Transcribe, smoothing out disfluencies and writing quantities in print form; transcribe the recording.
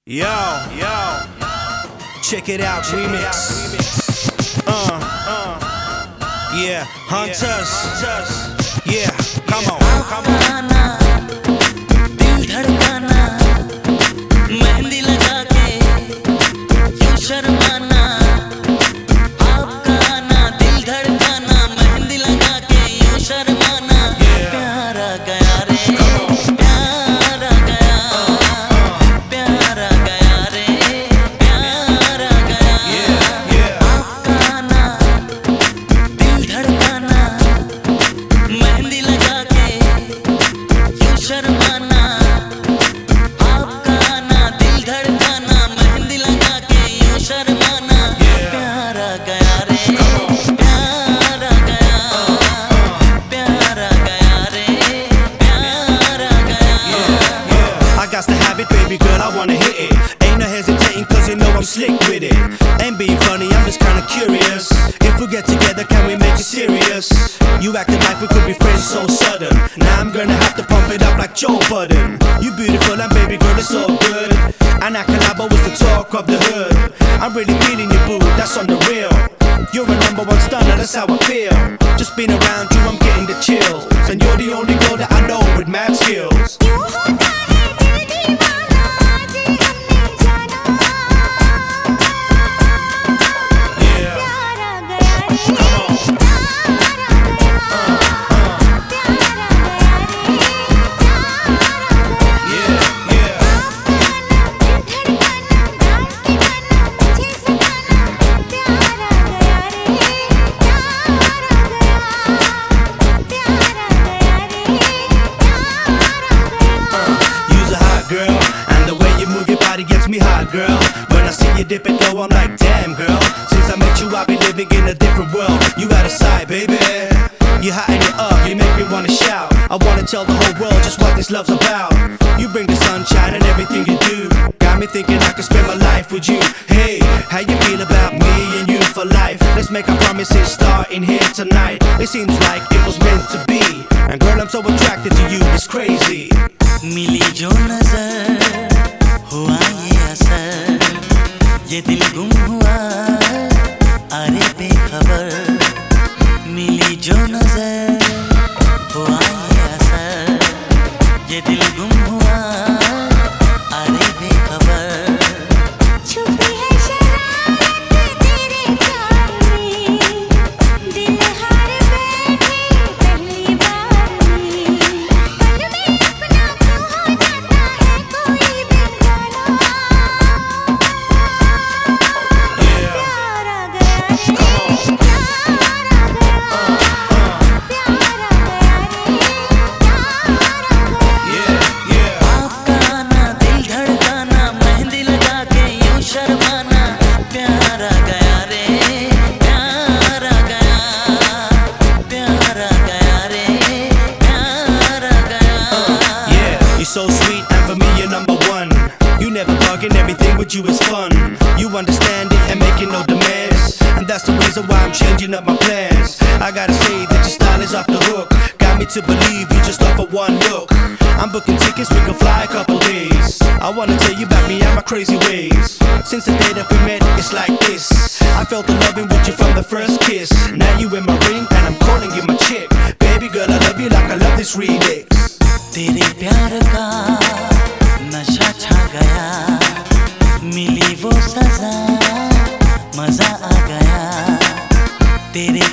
Yo, check it out, remix. Yeah, Hunters. Yeah, come on. दिल धड़काना मेहंदी लगा के क्यों शर्माना आपका आना दिल धड़काना मेहंदी लगा के क्यों शर्माना प्यारा गया रे प्यारा गया प्यारा गया रे प्यारा गया आपका आना दिल धड़काना मेहंदी लगा के क्यों शर्माना आपका आना दिल धड़काना मेहंदी लगा के यूं शर्माना प्यारा गया रे प्यारा गया प्यारा गया रे प्यारा गया I got to have it, baby girl, I wanna hit it. Ain't no hesitating, cause you know I'm slick with it. Ain't being funny, I'm just kinda curious. If we get together, can we make it serious? You acting like we could be friends so sudden. Now I'm gonna have to pump it up like Joe Budden. You beautiful and baby girl, it's so good. And Akalaba was the talk of the hood. I'm really feeling you, boo, that's on the real. You're a #1 stunner, that's how I feel. Just being around you, I'm getting the chills. And you're the only girl that I know with mad skills. Girl, and the way you move your body gets me hot, girl. When I see you dip it low, I'm like, damn, girl. Since I met you, I've been living in a different world. You got a side, baby. You hotting it up, you make me wanna shout. I wanna tell the whole world just what this love's about. You bring the sunshine and everything you do. Got me thinking I could spend my life with you. Hey, how you feel about me and you for life? Let's make our promises starting here tonight. It seems like it was meant to be. And girl, I'm so attracted to you, it's crazy. मिली जो नजर हुआ ये असर ये दिल गुम हुआ अरे बेखबर मिली जो नजर हुआ ये असर ये दिल गुम हुआ अरे बेखबर छुपी है शरारत तेरे प्यार में दिल हार बैठे पहली बार में पल में अपना खो जाता है कोई बेगाना प्यारा गया रे प्यारा गया आपका आना दिल धड़काना मेहंदी लगा के यूं शर्माना प्यारा गया रे प्यारा गया प्यारा गया रे प्यारा गया Yeah, you're so sweet and for me you're #1. You never bargain, everything with you is fun. You understand it and making no demands. And that's the reason why I'm changing up my plans. I gotta say that your style is off the hook. Got me to believe you just off for one look. I'm booking tickets, we can fly a couple days. I wanna tell you about me and my crazy ways. Since the day that we met, it's like this. I felt the loving with you from the first kiss. Now you in my ring and I'm calling you my chick. Baby girl, I love you like I love this remix. तेरे प्यार का नशा छा गया मिली वो सजा मजा आ गया तेरे